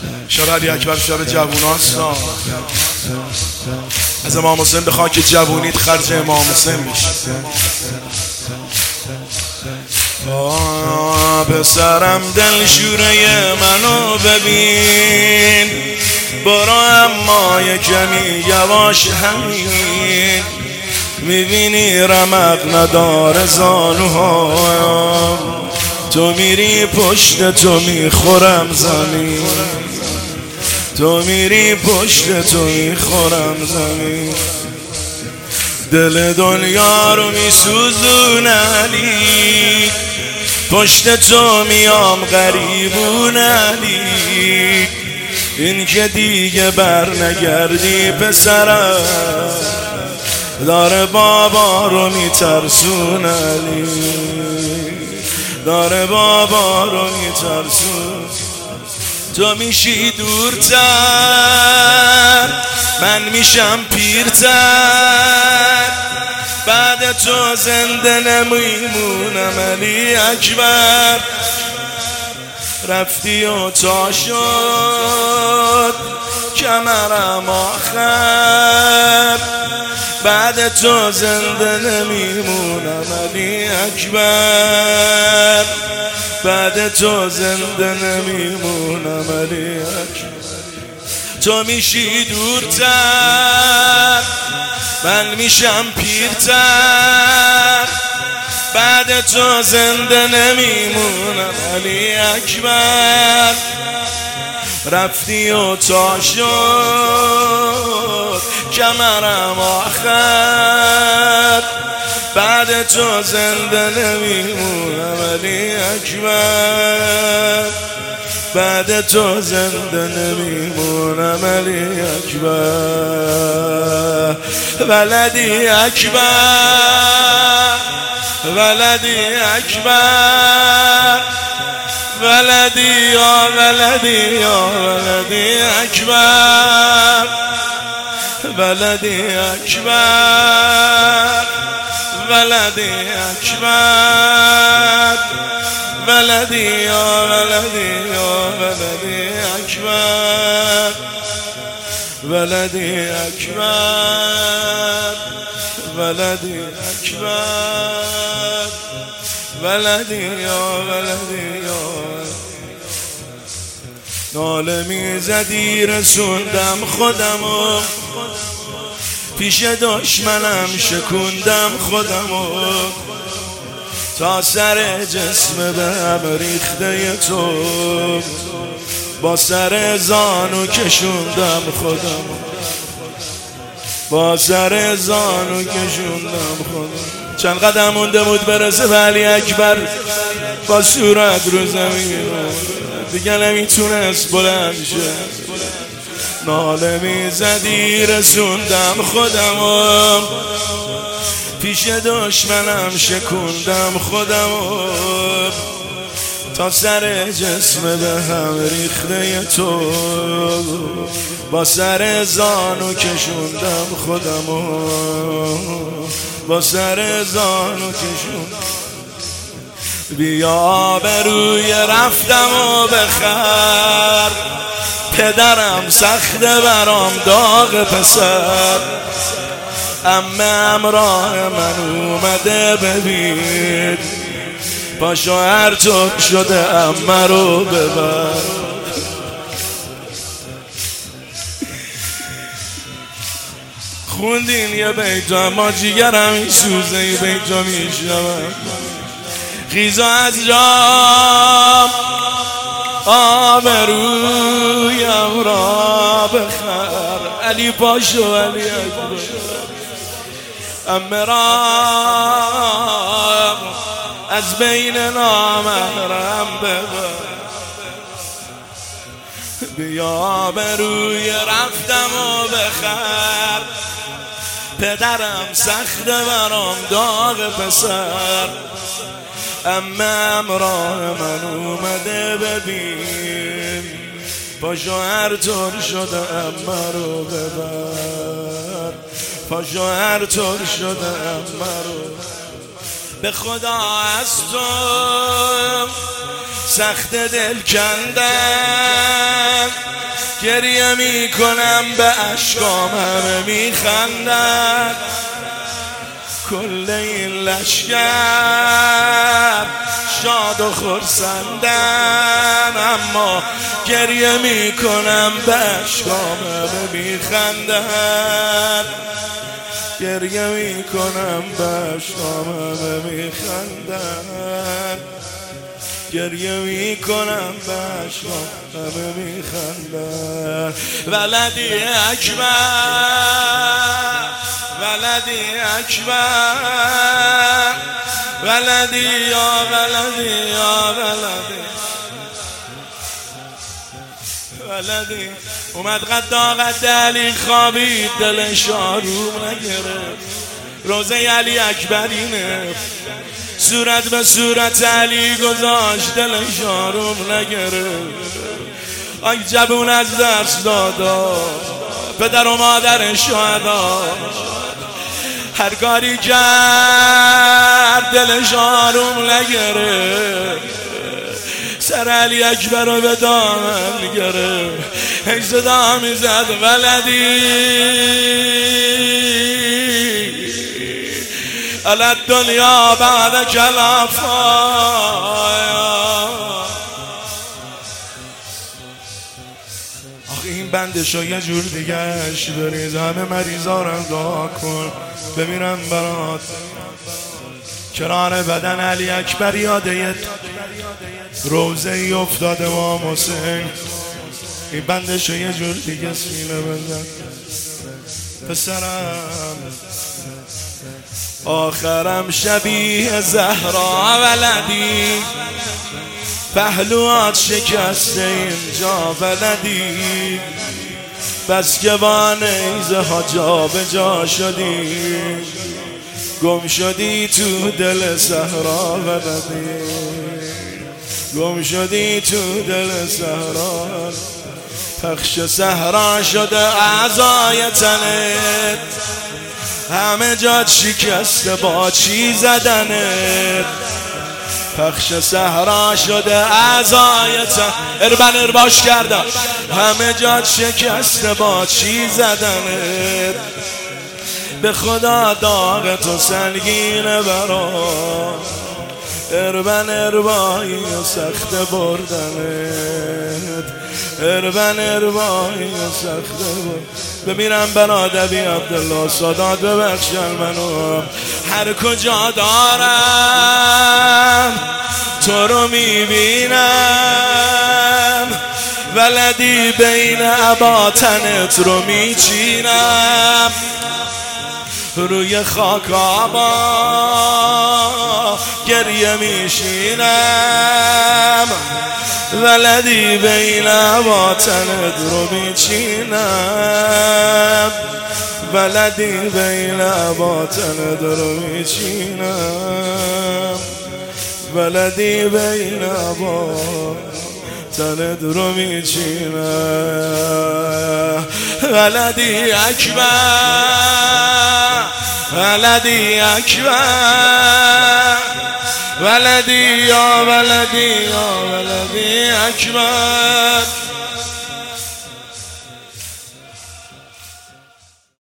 شب علی اکبر شب جووناست. از امام حسین بخواه که جوونیت خرج امام حسین بشه. پسرم دلشوره منو ببین، برو اما یه کمی یواش همین، میبینی رمق نداره زانوها، تو میری پشت تو میخورم زمین، تو میری پشت تو میخورم زمین، دل دنیا رو میسوزون علی، پشت تو میام غریبون علی، این که دیگه بر نگردی پسرم، داره بابا رو میترسون علی، داره بابا رو میترسون. تو میشی دورتر من میشم پیرتر، بعد تو زنده نمیمونم علی اکبر، رفتی و تا شد کمرم آخر، بعد تو زنده نمیمونم علی اکبر، بعد تو زنده نمیمونم علی اکبر. تو میشی دورتر من میشم پیرتر، بعد تو زنده نمیمونم علی اکبر، رفتی و تا شد کمرم آخر، بعد تو زنده نمیمونم علی اکبر، بعد تو زنده نمیمونم علی اکبر. ولدی اکبر ولدی اکبر، ولدی یا ولدی یا ولدی اکبر، ولدی اکبر، ولدی اکبر، ولدی یا ولدی یا ولدی اکبر، ولدی اکبر، ولدی اکبر، ولدی یا ولدی یا. ناله میزدی رسوندم خودمو، پیش دشمنم شکوندم خودمو، تا سر جسم به هم ریخته تو، با سر زانو کشوندم خودمو، با سر زانو کشوندم خودم. چند قدم مونده بود برسه به علی اکبر، با صورت رو زمین دیگه نمیتونست بلند شه. ناله میزدی رسوندم خودمو، پیش دشمنم شکوندم خودمو، تا سر جسم به هم ریخته تو، با سر زانو کشوندم خودمو، با سر زانو کشوندم. بیا به روی رفتم و بخر، پدرم سخته برام داغ پسر، عمه همراه من اومده ببین، پاشو هر طور شده عمه رو ببر. خوندین یه بیتا اما جیگرم این سوزه یه بیتا میشنم، خیزا از جام آبرویم را بخر، علی پاشو علی اکبر، عمه را از بین نامحرم ببر. بیا به روی رفتم و بخر، پدرم سخته برام داغ پسر، عمه همراه من اومده ببین، پاشو هر طور شده عمه رو ببر، پاشو هر طور شده عمه رو. به خدا از تو سخت دل کندم، گریه میکنم به اشکام همه میخندن کل این لشگر شاد و خرسندن اما گریه میکنم به اشکام همه میخندن گریه میکنم به اشکام همه میخندن گریه میکنم به اشکام همه میخندن ولدی اکبر ولدی اکبر ولدی یا ولدی یا ولدی ولدی اومد قد علی خوابید دلش آروم نگرفت روزه علی اکبرینه صورت به صورت علی گذاشت دلش آروم نگرفت آی جبون از دست دادا پدر و مادر شهدا هر کاری کرد دلش آروم نگرفت سر علی اکبر رو به دامن گرفت هی صدا میزد ولدی علی دنیا بعد کلافا این بندشو یه جور دیگهش بریز همه مریضا رو دعا کن بمیرم برات کرار بدن علی اکبر یاده روزه ای افتاده و حسین این بندشو یه جور دیگه سینه بزن پسرم آخرم شبیه زهرا ولدی پهلوات شکسته اینجا ولدی بس که با نیزه ها جا به جا شدی گم شدی تو دل صحرا ولدی گم شدی تو دل صحرا پخش صحرا شده اعضای تنت همه جات شکسته با چی زدنت پخش صحرا شده اعضایت ارباش کردم همه جات شکسته با چی زدنت به خدا داغ تو سنگینه برا اربایی و سخت بردنت اربایی و سخت بردنت بمیرم بنادبی عبدالله سادات ببخشن منو هر کجا دارم تو رو میبینم ولدی بین اباطنت رو میچینم روی خاک آبا گریه میشینم ولدی بین اباطنت رو میچینم ولدی بین اباطنت رو میچینم ولدی بین اباطنت رو میچینم ولدی اکبر ولدی اکبر ولدی یا ولدی یا ولدی اکبر